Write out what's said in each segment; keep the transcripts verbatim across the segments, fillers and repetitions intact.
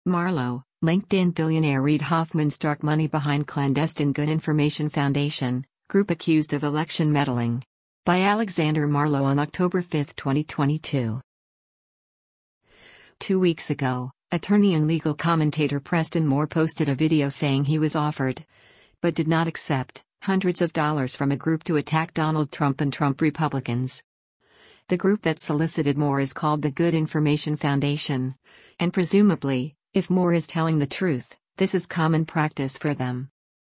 Marlowe, LinkedIn billionaire Reid Hoffman's dark money behind clandestine Good Information Foundation, group accused of election meddling. By Alexander Marlowe on October fifth, twenty twenty-two. Two weeks ago, attorney and legal commentator Preston Moore posted a video saying he was offered, but did not accept, hundreds of dollars from a group to attack Donald Trump and Trump Republicans. The group that solicited Moore is called the Good Information Foundation, and presumably, if Moore is telling the truth, this is common practice for them.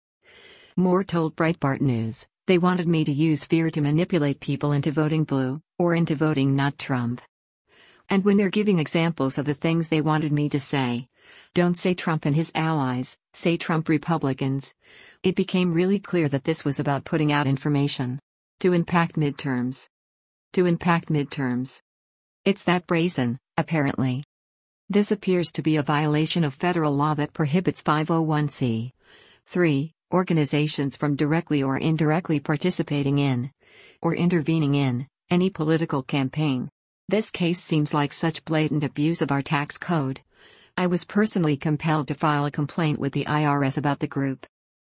Moore told Breitbart News, "They wanted me to use fear to manipulate people into voting blue, or into voting not Trump. And when they're giving examples of the things they wanted me to say, don't say Trump and his allies, say Trump Republicans, it became really clear that this was about putting out information. To impact midterms. To impact midterms. It's that brazen, apparently. This appears to be a violation of federal law that prohibits five oh one c three organizations from directly or indirectly participating in, or intervening in, any political campaign. This case seems like such blatant abuse of our tax code. I was personally compelled to file a complaint with the I R S about the group."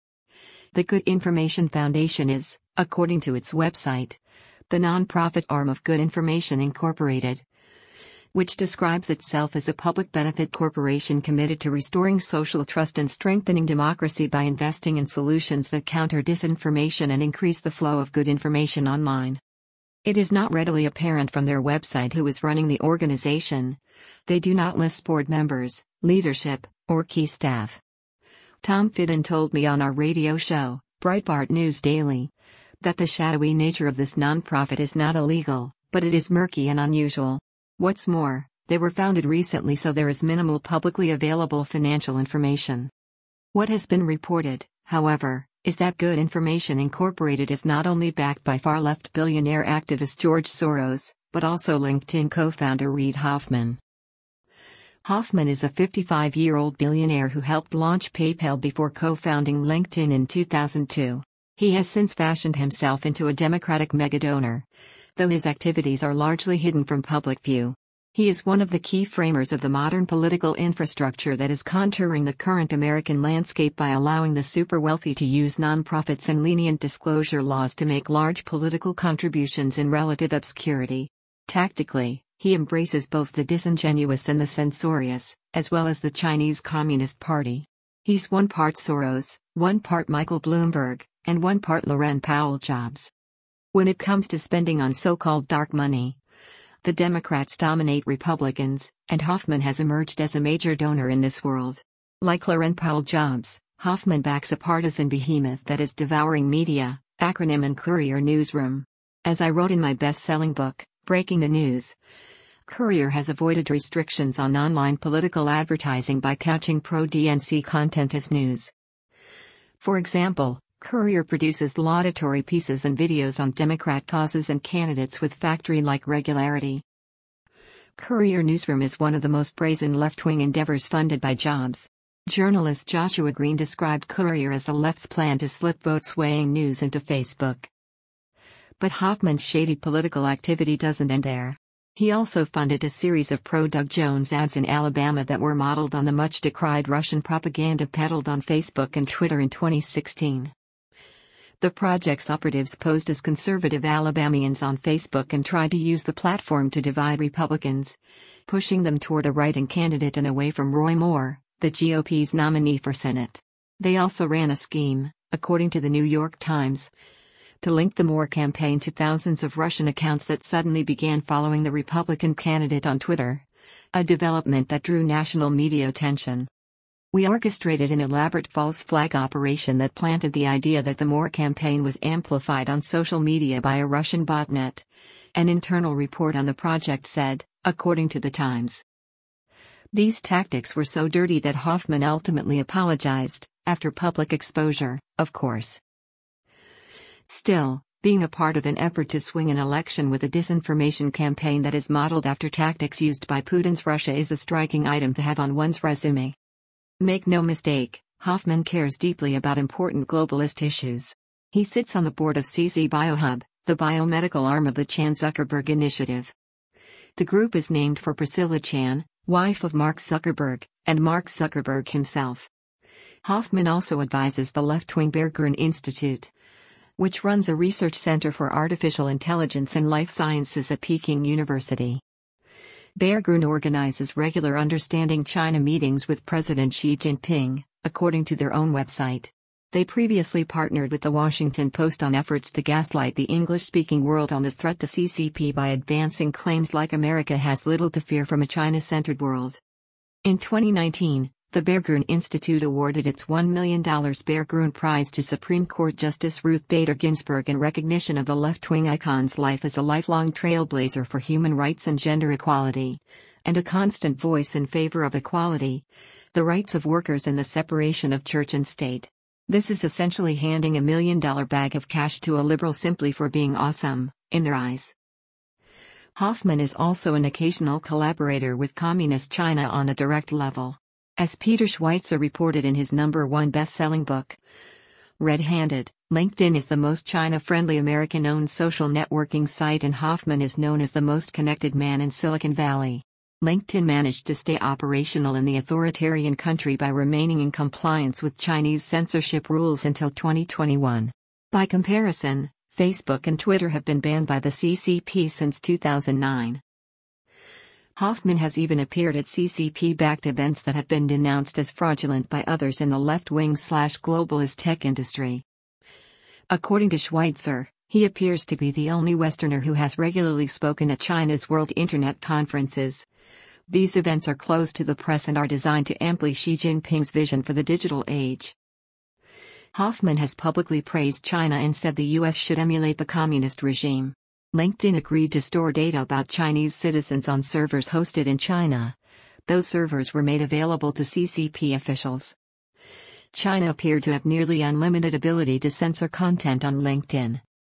The Good Information Foundation is, according to its website, the nonprofit arm of Good Information Incorporated, which describes itself as a public benefit corporation committed to restoring social trust and strengthening democracy by investing in solutions that counter disinformation and increase the flow of good information online. It is not readily apparent from their website who is running the organization. They do not list board members, leadership, or key staff. Tom Fitton told me on our radio show, Breitbart News Daily, that the shadowy nature of this nonprofit is not illegal, but it is murky and unusual. What's more, they were founded recently, so there is minimal publicly available financial information. What has been reported, however, is that Good Information Incorporated is not only backed by far-left billionaire activist George Soros, but also LinkedIn co-founder Reid Hoffman. Hoffman is a fifty-five-year-old billionaire who helped launch PayPal before co-founding LinkedIn in two thousand two. He has since fashioned himself into a Democratic megadonor, though his activities are largely hidden from public view. He is one of the key framers of the modern political infrastructure that is contouring the current American landscape by allowing the super-wealthy to use nonprofits and lenient disclosure laws to make large political contributions in relative obscurity. Tactically, he embraces both the disingenuous and the censorious, as well as the Chinese Communist Party. He's one part Soros, one part Michael Bloomberg, and one part Laurene Powell Jobs. When it comes to spending on so-called dark money, the Democrats dominate Republicans, and Hoffman has emerged as a major donor in this world. Like Laurene Powell Jobs, Hoffman backs a partisan behemoth that is devouring media, acronym and Courier newsroom. As I wrote in my best-selling book, Breaking the News, Courier has avoided restrictions on online political advertising by couching pro-D N C content as news. For example, Courier produces laudatory pieces and videos on Democrat causes and candidates with factory-like regularity. Courier Newsroom is one of the most brazen left-wing endeavors funded by Jobs. Journalist Joshua Green described Courier as the left's plan to slip vote-swaying news into Facebook. But Hoffman's shady political activity doesn't end there. He also funded a series of pro-Doug Jones ads in Alabama that were modeled on the much-decried Russian propaganda peddled on Facebook and Twitter in twenty sixteen. The project's operatives posed as conservative Alabamians on Facebook and tried to use the platform to divide Republicans, pushing them toward a writing candidate and away from Roy Moore, the G O P's nominee for Senate. They also ran a scheme, according to the New York Times, to link the Moore campaign to thousands of Russian accounts that suddenly began following the Republican candidate on Twitter, a development that drew national media attention. We orchestrated an elaborate false flag operation that planted the idea that the Moore campaign was amplified on social media by a Russian botnet, an internal report on the project said, according to the Times. These tactics were so dirty that Hoffman ultimately apologized, after public exposure, of course. Still, being a part of an effort to swing an election with a disinformation campaign that is modeled after tactics used by Putin's Russia is a striking item to have on one's resume. Make no mistake, Hoffman cares deeply about important globalist issues. He sits on the board of C Z Biohub, the biomedical arm of the Chan Zuckerberg Initiative. The group is named for Priscilla Chan, wife of Mark Zuckerberg, and Mark Zuckerberg himself. Hoffman also advises the left-wing Berggruen Institute, which runs a research center for artificial intelligence and life sciences at Peking University. Berggruen organizes regular Understanding China meetings with President Xi Jinping, according to their own website. They previously partnered with The Washington Post on efforts to gaslight the English-speaking world on the threat to C C P by advancing claims like America has little to fear from a China-centered world. In twenty nineteen, the Berggruen Institute awarded its one million dollars Berggruen Prize to Supreme Court Justice Ruth Bader Ginsburg in recognition of the left-wing icon's life as a lifelong trailblazer for human rights and gender equality, and a constant voice in favor of equality, the rights of workers and the separation of church and state. This is essentially handing a million-dollar bag of cash to a liberal simply for being awesome, in their eyes. Hoffman is also an occasional collaborator with Communist China on a direct level. As Peter Schweitzer reported in his number one best-selling book, Red-Handed, LinkedIn is the most China-friendly American-owned social networking site and Hoffman is known as the most connected man in Silicon Valley. LinkedIn managed to stay operational in the authoritarian country by remaining in compliance with Chinese censorship rules until twenty twenty-one. By comparison, Facebook and Twitter have been banned by the C C P since two thousand nine. Hoffman has even appeared at C C P-backed events that have been denounced as fraudulent by others in the left-wing slash globalist tech industry. According to Schweitzer, he appears to be the only Westerner who has regularly spoken at China's World Internet conferences. These events are closed to the press and are designed to amplify Xi Jinping's vision for the digital age. Hoffman has publicly praised China and said the U S should emulate the communist regime. LinkedIn agreed to store data about Chinese citizens on servers hosted in China. Those servers were made available to C C P officials. China appeared to have nearly unlimited ability to censor content on LinkedIn.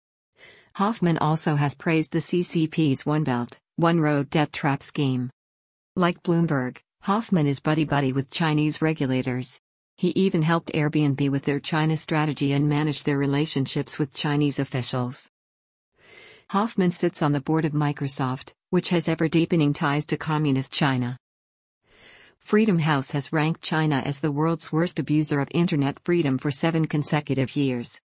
Hoffman also has praised the C C P's One Belt, One Road debt trap scheme. Like Bloomberg, Hoffman is buddy-buddy with Chinese regulators. He even helped Airbnb with their China strategy and managed their relationships with Chinese officials. Hoffman sits on the board of Microsoft, which has ever-deepening ties to Communist China. Freedom House has ranked China as the world's worst abuser of internet freedom for seven consecutive years.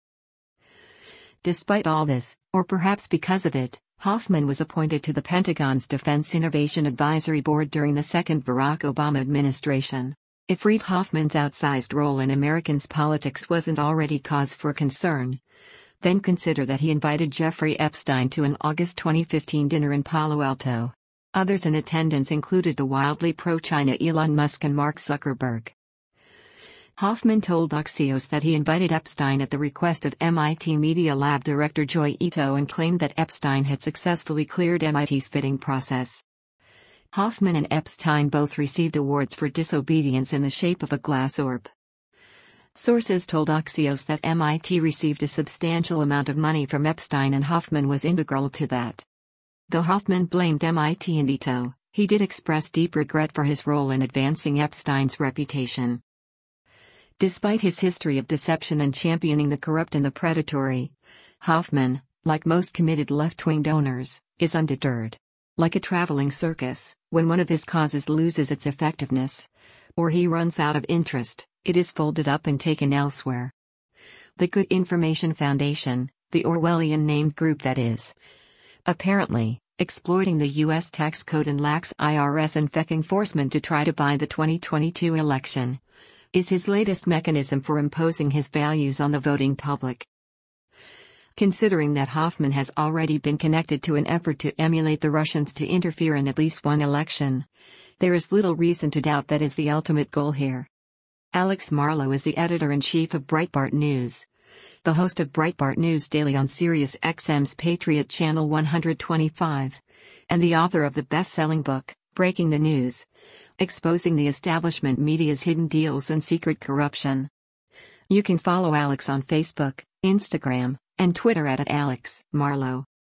Despite all this, or perhaps because of it, Hoffman was appointed to the Pentagon's Defense Innovation Advisory Board during the second Barack Obama administration. If Reid Hoffman's outsized role in Americans' politics wasn't already cause for concern, then consider that he invited Jeffrey Epstein to an August twenty fifteen dinner in Palo Alto. Others in attendance included the wildly pro-China Elon Musk and Mark Zuckerberg. Hoffman told Axios that he invited Epstein at the request of M I T Media Lab director Joi Ito and claimed that Epstein had successfully cleared M I T's fitting process. Hoffman and Epstein both received awards for disobedience in the shape of a glass orb. Sources told Axios that M I T received a substantial amount of money from Epstein and Hoffman was integral to that. Though Hoffman blamed M I T and Ito, he did express deep regret for his role in advancing Epstein's reputation. Despite his history of deception and championing the corrupt and the predatory, Hoffman, like most committed left-wing donors, is undeterred. Like a traveling circus, when one of his causes loses its effectiveness, or he runs out of interest, it is folded up and taken elsewhere. The Good Information Foundation, the Orwellian-named group that is, apparently, exploiting the U S tax code and lax I R S and F E C enforcement to try to buy the twenty twenty-two election, is his latest mechanism for imposing his values on the voting public. Considering that Hoffman has already been connected to an effort to emulate the Russians to interfere in at least one election, there is little reason to doubt that is the ultimate goal here. Alex Marlow is the editor-in-chief of Breitbart News, the host of Breitbart News Daily on Sirius X M's Patriot Channel one twenty-five, and the author of the best-selling book, Breaking the News, Exposing the Establishment Media's Hidden Deals and Secret Corruption. You can follow Alex on Facebook, Instagram, and Twitter at, at Alex Marlow.